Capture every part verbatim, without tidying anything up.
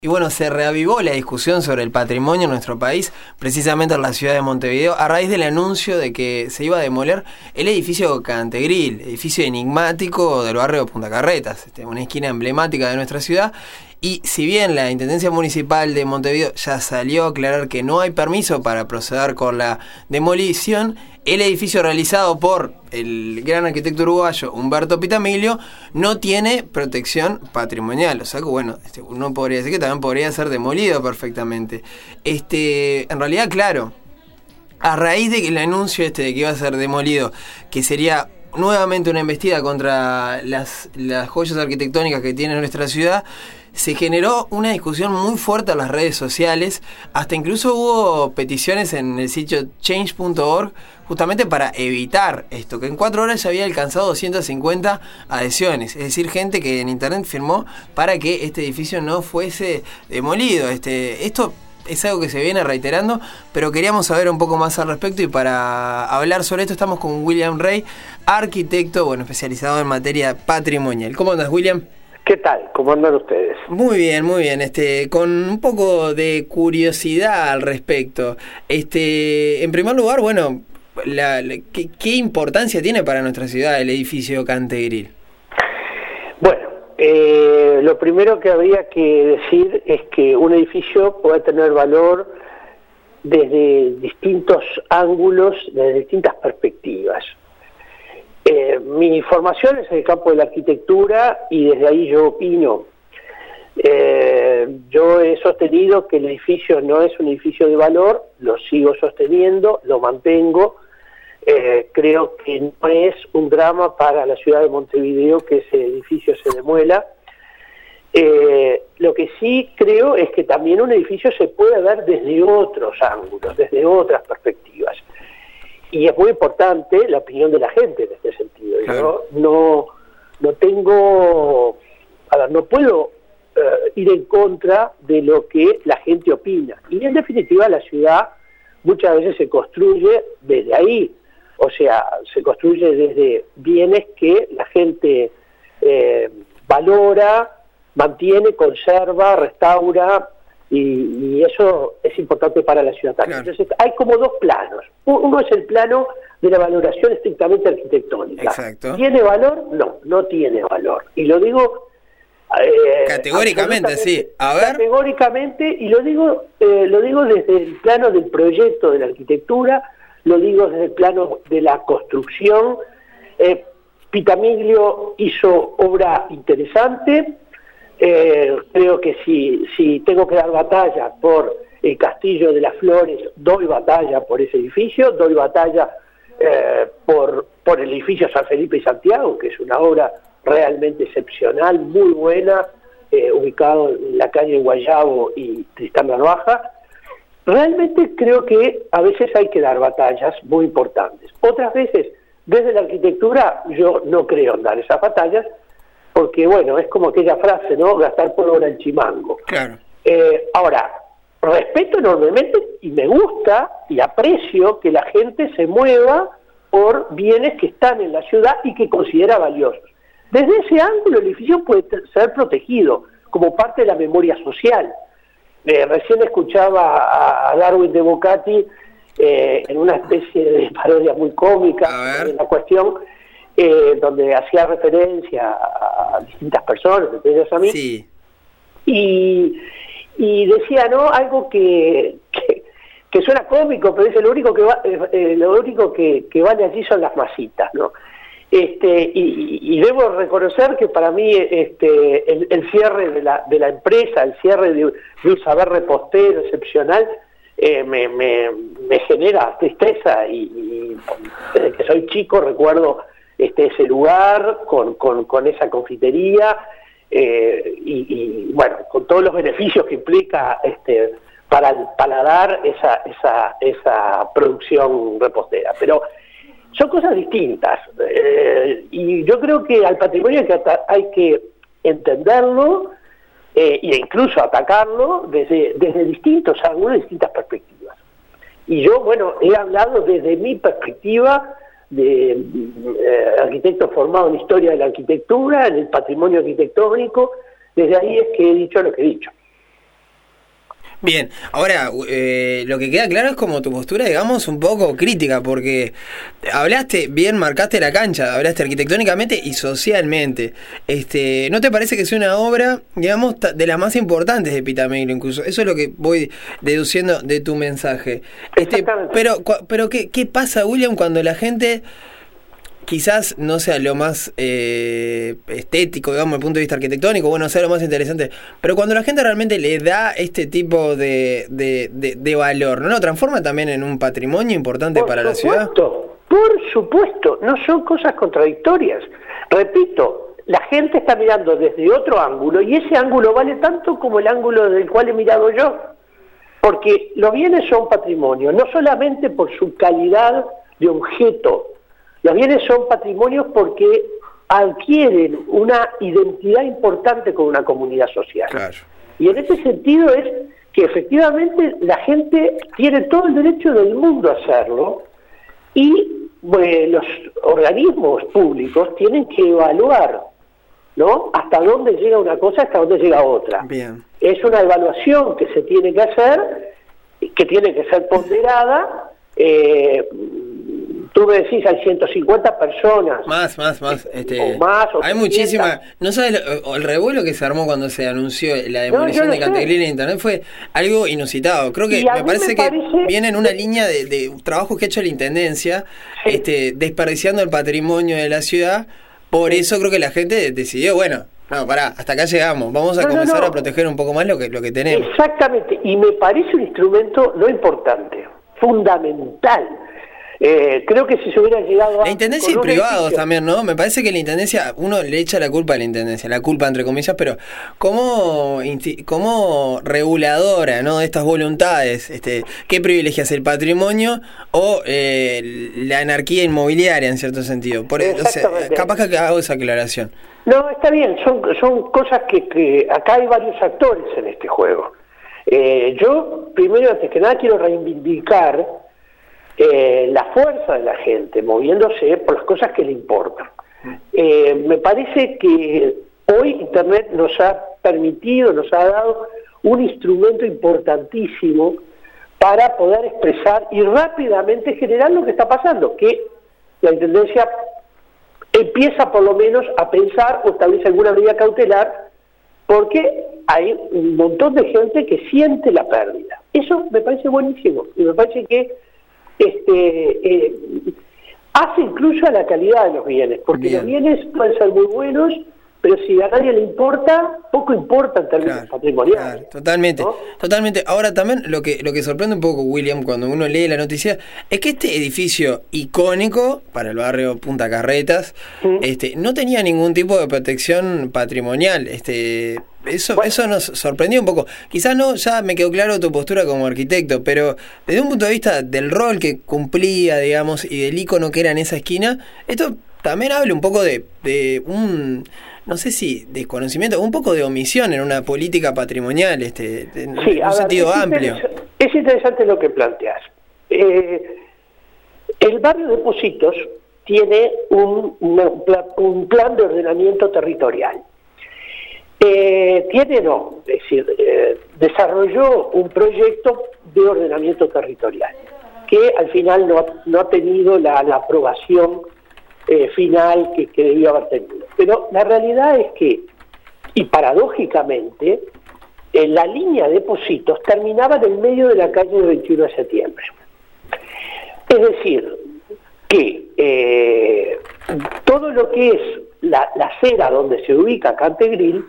Y bueno, se reavivó la discusión sobre el patrimonio en nuestro país, precisamente en la ciudad de Montevideo, a raíz del anuncio de que se iba a demoler el edificio Cantegril, edificio enigmático del barrio Punta Carretas, este, una esquina emblemática de nuestra ciudad. Y si bien la Intendencia Municipal de Montevideo ya salió a aclarar que no hay permiso para proceder con la demolición, el edificio realizado por el gran arquitecto uruguayo Humberto Pitamiglio no tiene protección patrimonial. O sea que bueno, este, uno podría decir que también podría ser demolido perfectamente. Este, en realidad, claro, a raíz del anuncio este de que iba a ser demolido, que sería nuevamente una embestida contra las, las joyas arquitectónicas que tiene nuestra ciudad, se generó una discusión muy fuerte en las redes sociales, hasta incluso hubo peticiones en el sitio change punto org justamente para evitar esto, que en cuatro horas ya había alcanzado doscientas cincuenta adhesiones, es decir, gente que en internet firmó para que este edificio no fuese demolido. Este, esto es algo que se viene reiterando, pero queríamos saber un poco más al respecto, y para hablar sobre esto estamos con William Rey, arquitecto, bueno, especializado en materia patrimonial. ¿Cómo andas, William? ¿Qué tal? ¿Cómo andan ustedes? Muy bien, muy bien. Este, con un poco de curiosidad al respecto. Este, en primer lugar, bueno, la, la, ¿qué, ¿qué importancia tiene para nuestra ciudad el edificio Cantegril? Bueno, eh, lo primero que habría que decir es que un edificio puede tener valor desde distintos ángulos, desde distintas perspectivas. Eh, mi formación es en el campo de la arquitectura y desde ahí yo opino. Eh, yo he sostenido que el edificio no es un edificio de valor, lo sigo sosteniendo, lo mantengo. Eh, creo que no es un drama para la ciudad de Montevideo que ese edificio se demuela. Eh, lo que sí creo es que también un edificio se puede ver desde otros ángulos, desde otras perspectivas. Y es muy importante la opinión de la gente en este sentido. Claro. Yo no, no tengo, a ver, no puedo uh, ir en contra de lo que la gente opina. Y en definitiva la ciudad muchas veces se construye desde ahí. O sea, se construye desde bienes que la gente eh, valora, mantiene, conserva, restaura. Y, y eso es importante para la ciudad también. Claro. Entonces hay como dos planos. Uno es el plano de la valoración estrictamente arquitectónica. Exacto. ¿Tiene valor? No, no tiene valor. Y lo digo eh, categóricamente, sí. A ver. Categóricamente, y lo digo, eh, lo digo desde el plano del proyecto de la arquitectura, lo digo desde el plano de la construcción. Eh, Pitamiglio hizo obra interesante. Eh, creo que si, si tengo que dar batalla por el Castillo de las Flores, doy batalla por ese edificio, doy batalla eh, por, por el edificio San Felipe y Santiago, que es una obra realmente excepcional, muy buena, eh, ubicado en la calle Guayabo y Tristán Narvaja. Realmente creo que a veces hay que dar batallas muy importantes. Otras veces, desde la arquitectura, yo no creo en dar esas batallas, porque bueno, es como aquella frase, ¿no? Gastar pólvora en chimango. Claro. Eh, ahora, respeto enormemente y me gusta y aprecio que la gente se mueva por bienes que están en la ciudad y que considera valiosos. Desde ese ángulo el edificio puede ser protegido como parte de la memoria social. Eh, recién escuchaba a Darwin de Bocati eh, en una especie de parodia muy cómica en la cuestión, Eh, donde hacía referencia a distintas personas, entre ellos a mí, sí. y, y decía, ¿no?, algo que, que, que suena cómico, pero dice, lo único que va, eh, lo único que, que vale allí son las masitas, ¿no? Este, y, y debo reconocer que para mí este, el, el cierre de la, de la empresa, el cierre de, de un saber repostero excepcional, eh, me, me, me genera tristeza, y, y desde que soy chico recuerdo Este, ese lugar, con, con, con esa confitería, eh, y, y bueno, con todos los beneficios que implica este, para el paladar esa, esa, esa producción repostera. Pero son cosas distintas, eh, y yo creo que al patrimonio hay que, hay que entenderlo eh, e incluso atacarlo desde, desde distintos ángulos, distintas perspectivas. Y yo, bueno, he hablado desde mi perspectiva de eh, arquitecto formado en historia de la arquitectura, en el patrimonio arquitectónico. Desde ahí es que he dicho lo que he dicho. Bien, ahora eh, lo que queda claro es como tu postura, digamos, un poco crítica, porque hablaste bien, marcaste la cancha, hablaste arquitectónicamente y socialmente. Este, ¿no te parece que es una obra, digamos, de las más importantes de Pitameglo incluso? Eso es lo que voy deduciendo de tu mensaje. Este, pero, pero ¿qué, qué pasa, William, cuando la gente quizás no sea lo más eh, estético, digamos, desde el punto de vista arquitectónico, bueno, sea lo más interesante, pero cuando la gente realmente le da este tipo de, de, de, de valor, ¿no lo transforma también en un patrimonio importante por para supuesto, la ciudad? Por supuesto, no son cosas contradictorias. Repito, la gente está mirando desde otro ángulo y ese ángulo vale tanto como el ángulo del cual he mirado yo, porque los bienes son patrimonio, no solamente por su calidad de objeto. Los bienes son patrimonios porque adquieren una identidad importante con una comunidad social. Claro. Y en ese sentido es que efectivamente la gente tiene todo el derecho del mundo a hacerlo y bueno, los organismos públicos tienen que evaluar, ¿no?, hasta dónde llega una cosa, hasta dónde llega otra. Bien. Es una evaluación que se tiene que hacer, que tiene que ser ponderada. eh, Tú me decís, hay ciento cincuenta personas. Más, más, más. Este, o más. O hay muchísimas. ¿No sabes lo, el revuelo que se armó cuando se anunció la demolición no, de Cantegril en Internet? Fue algo inusitado. Creo que me parece, me parece que viene en una línea de, de trabajos que ha hecho la Intendencia, sí. este, desperdiciando el patrimonio de la ciudad. Por sí. eso creo que la gente decidió, bueno, no, pará, hasta acá llegamos. Vamos a no, comenzar no, no. a proteger un poco más lo que, lo que tenemos. Exactamente. Y me parece un instrumento no importante, fundamental. Eh, creo que si se hubiera llegado a... La Intendencia y privados edificio. También, ¿no? Me parece que la Intendencia, uno le echa la culpa a la Intendencia, la culpa entre comillas, pero como, como reguladora, ¿no?, de estas voluntades, este, ¿qué privilegias, el patrimonio o eh, la anarquía inmobiliaria en cierto sentido? Por, o sea, capaz que hago esa aclaración. No, está bien, son, son cosas que, que acá hay varios actores en este juego. Eh, yo, primero, antes que nada, quiero reivindicar Eh, la fuerza de la gente moviéndose por las cosas que le importan. Eh, me parece que hoy Internet nos ha permitido, nos ha dado un instrumento importantísimo para poder expresar y rápidamente generar lo que está pasando, que la Intendencia empieza por lo menos a pensar o establece alguna medida cautelar, porque hay un montón de gente que siente la pérdida. Eso me parece buenísimo y me parece que Este, eh, hace incluso a la calidad de los bienes, porque Bien. los bienes pueden ser muy buenos, pero si a nadie le importa, poco importa en términos claro, patrimoniales. Claro, totalmente, ¿no? Totalmente. Ahora también lo que lo que sorprende un poco, William, cuando uno lee la noticia, es que este edificio icónico para el barrio Punta Carretas, ¿Mm? este, no tenía ningún tipo de protección patrimonial. Este, eso, bueno. eso nos sorprendió un poco. Quizás no, ya me quedó claro tu postura como arquitecto, pero desde un punto de vista del rol que cumplía, digamos, y del icono que era en esa esquina, esto también habla un poco de, de un, no sé si desconocimiento, un poco de omisión en una política patrimonial, este, en, sí, en un sentido ver, es amplio. Interes- es interesante lo que planteas. Eh, el barrio de Pocitos tiene un, una, un plan de ordenamiento territorial. Eh, tiene no, es decir, eh, desarrolló un proyecto de ordenamiento territorial que al final no, no ha tenido la, la aprobación eh, final que, que debió haber tenido. Pero la realidad es que, y paradójicamente, eh, la línea de Pocitos terminaba en el medio de la calle del veintiuno de septiembre. Es decir, que eh, todo lo que es la, la acera donde se ubica Cantegril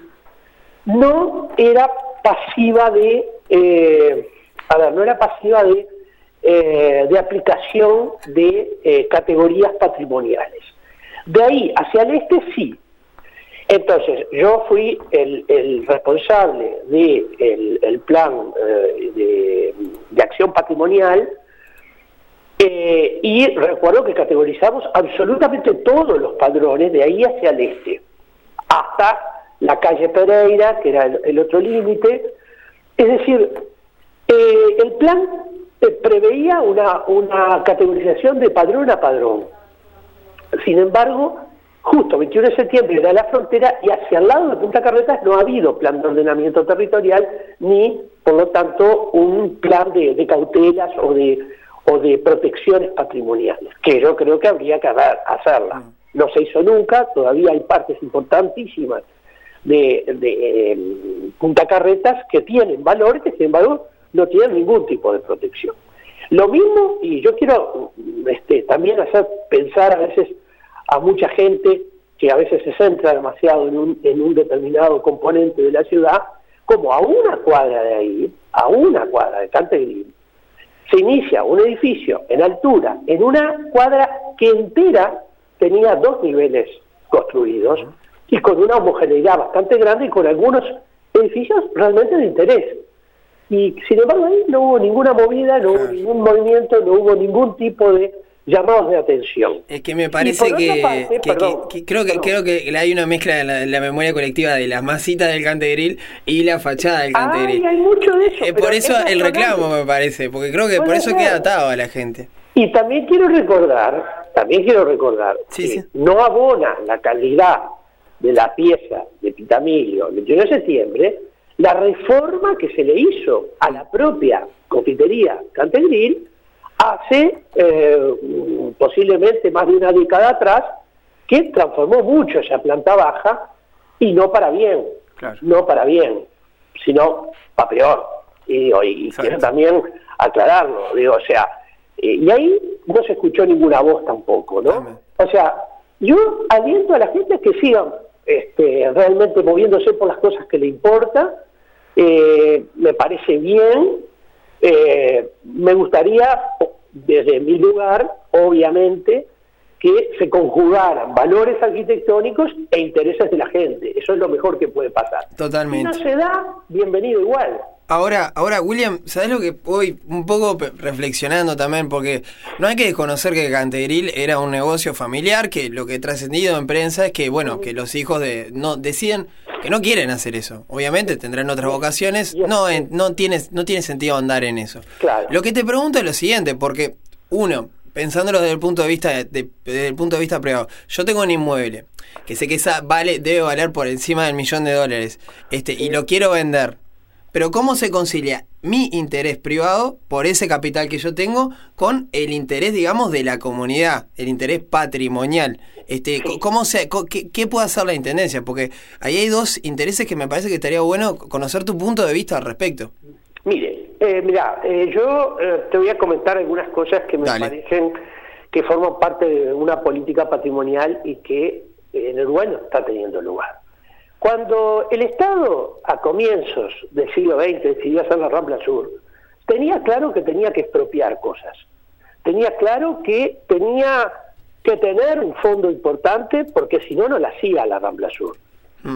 no era pasiva de, eh, a ver, no era pasiva de, eh, de aplicación de eh, categorías patrimoniales. De ahí hacia el este sí. Entonces, yo fui el, el responsable del de el plan eh, de, de acción patrimonial eh, y recuerdo que categorizamos absolutamente todos los padrones de ahí hacia el este, hasta la calle Pereira, que era el, el otro límite. Es decir, eh, el plan eh, preveía una, una categorización de padrón a padrón. Sin embargo, justo veintiuno de septiembre era la frontera y hacia el lado de Punta Carretas no ha habido plan de ordenamiento territorial ni por lo tanto, un plan de, de cautelas o de, o de protecciones patrimoniales, que yo creo que habría que hacerla. No se hizo nunca, todavía hay partes importantísimas de, de eh, Punta Carretas que tienen valor, que sin embargo no tienen ningún tipo de protección. Lo mismo, y yo quiero este, también hacer pensar a veces a mucha gente que a veces se centra demasiado en un, en un determinado componente de la ciudad, como a una cuadra de ahí, a una cuadra de Cantegril, se inicia un edificio en altura, en una cuadra que entera tenía dos niveles construidos, y con una homogeneidad bastante grande y con algunos edificios realmente de interés. Y sin embargo ahí no hubo ninguna movida, no hubo ningún movimiento, no hubo ningún tipo de llamados de atención. Es que me parece que, parte, que, perdón, que, que creo que perdón. creo que hay una mezcla en la, en la memoria colectiva de las masitas del Cantegril y la fachada del Cantegril. Ay, hay mucho de eso. Eh, por eso el reclamo me parece, porque creo que por eso ser. queda atado a la gente. Y también quiero recordar, también quiero recordar sí, que sí. no abona la calidad de la pieza de Pitamilio el veintiuno de septiembre, la reforma que se le hizo a la propia confitería Cantegril hace eh, posiblemente más de una década atrás, que transformó mucho esa planta baja, y no para bien, claro. no para bien, sino para peor. Y, y quiero también aclararlo, digo, o sea, eh, y ahí no se escuchó ninguna voz tampoco, ¿no? Amén. O sea, yo aliento a la gente a que sigan este, realmente moviéndose por las cosas que le importan, eh, me parece bien. Eh, me gustaría, desde mi lugar, obviamente, que se conjugaran valores arquitectónicos e intereses de la gente. Eso es lo mejor que puede pasar. Totalmente. Si no se da, bienvenido igual. Ahora, ahora William, ¿sabés lo que voy un poco reflexionando también? Porque no hay que desconocer que Cantegril era un negocio familiar, que lo que he trascendido en prensa es que, bueno, que los hijos de no deciden que no quieren hacer eso. Obviamente tendrán otras vocaciones, no en, no tiene no tiene sentido andar en eso. Claro. Lo que te pregunto es lo siguiente, porque uno, pensándolo desde el punto de vista de, de, desde el punto de vista privado, yo tengo un inmueble que sé que esa vale debe valer por encima del millón de dólares, este y lo quiero vender. Pero ¿cómo se concilia mi interés privado por ese capital que yo tengo con el interés, digamos, de la comunidad, el interés patrimonial? Este, sí. ¿cómo se, qué, ¿Qué puede hacer la Intendencia? Porque ahí hay dos intereses que me parece que estaría bueno conocer tu punto de vista al respecto. Mire, eh, mira, eh, yo eh, te voy a comentar algunas cosas que me Dale. parecen que forman parte de una política patrimonial y que eh, en Uruguay no está teniendo lugar. Cuando el Estado, a comienzos del siglo veinte, decidió hacer la Rambla Sur, tenía claro que tenía que expropiar cosas. Tenía claro que tenía que tener un fondo importante, porque si no, no la hacía la Rambla Sur. Mm.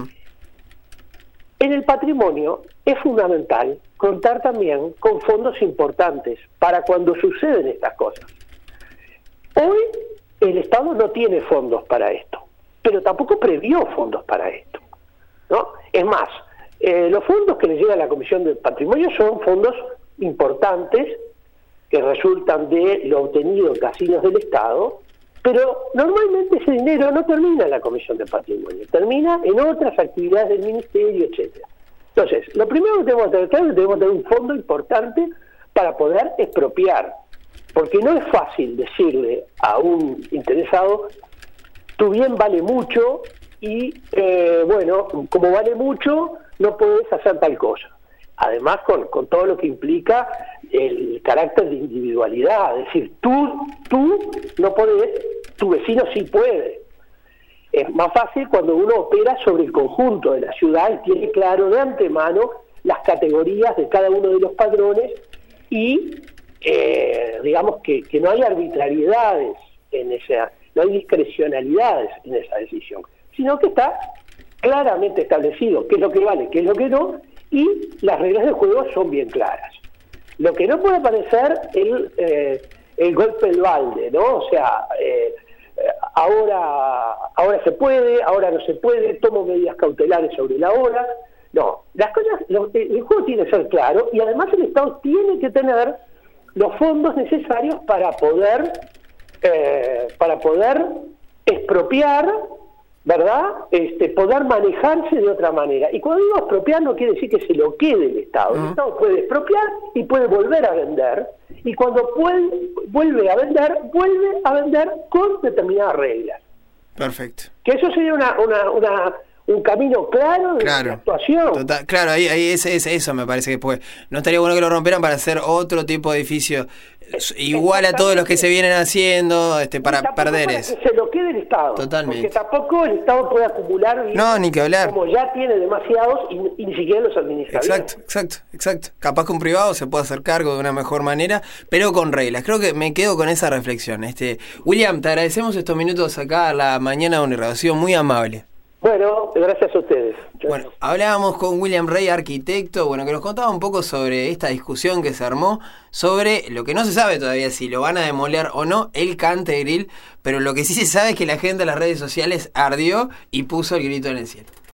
En el patrimonio es fundamental contar también con fondos importantes para cuando suceden estas cosas. Hoy el Estado no tiene fondos para esto, pero tampoco previó fondos para esto, ¿no? Es más, eh, los fondos que le llega a la Comisión del Patrimonio son fondos importantes que resultan de lo obtenido en casinos del Estado, pero normalmente ese dinero no termina en la Comisión del Patrimonio, termina en otras actividades del Ministerio, etcétera. Entonces, lo primero que tenemos que tener claro es que tenemos que tener un fondo importante para poder expropiar, porque no es fácil decirle a un interesado, tu bien vale mucho, y eh, bueno, como vale mucho, no podés hacer tal cosa. Además, con, con todo lo que implica el carácter de individualidad, es decir, tú, tú no podés, tu vecino sí puede. Es más fácil cuando uno opera sobre el conjunto de la ciudad y tiene claro de antemano las categorías de cada uno de los padrones y eh, digamos que, que no hay arbitrariedades en esa, no hay discrecionalidades en esa decisión, sino que está claramente establecido qué es lo que vale, qué es lo que no, y las reglas del juego son bien claras. Lo que no puede parecer el, eh, el golpe del balde, ¿no? O sea, eh, ahora, ahora se puede, ahora no se puede, tomo medidas cautelares sobre la hora. No, las cosas, lo, el juego tiene que ser claro, y además el Estado tiene que tener los fondos necesarios para poder, eh, para poder expropiar ¿verdad? Este, poder manejarse de otra manera. Y cuando digo expropiar no quiere decir que se lo quede el Estado. Uh-huh. El Estado puede expropiar y puede volver a vender. Y cuando puede, vuelve a vender, vuelve a vender con determinadas reglas. Perfecto. Que eso sería una, una, una un camino claro de claro. actuación. Total, claro, ahí, ahí es, es eso me parece que pues no estaría bueno que lo rompieran para hacer otro tipo de edificio igual a todos los que se vienen haciendo, este, para perder para eso. Que se lo quede el Estado. Totalmente. Porque tampoco el Estado puede acumular bienes, no, ni que hablar. Como ya tiene demasiados y, y ni siquiera los administra. Exacto, bien. exacto, exacto. Capaz que un privado se puede hacer cargo de una mejor manera, pero con reglas. Creo que me quedo con esa reflexión. Este, William, te agradecemos estos minutos acá a la mañana de Unirradio, muy amable. Bueno, gracias a ustedes. Bueno, hablábamos con William Rey, arquitecto, bueno, que nos contaba un poco sobre esta discusión que se armó sobre lo que no se sabe todavía, si lo van a demoler o no, el Cantegril, pero lo que sí se sabe es que la gente en las redes sociales ardió y puso el grito en el cielo.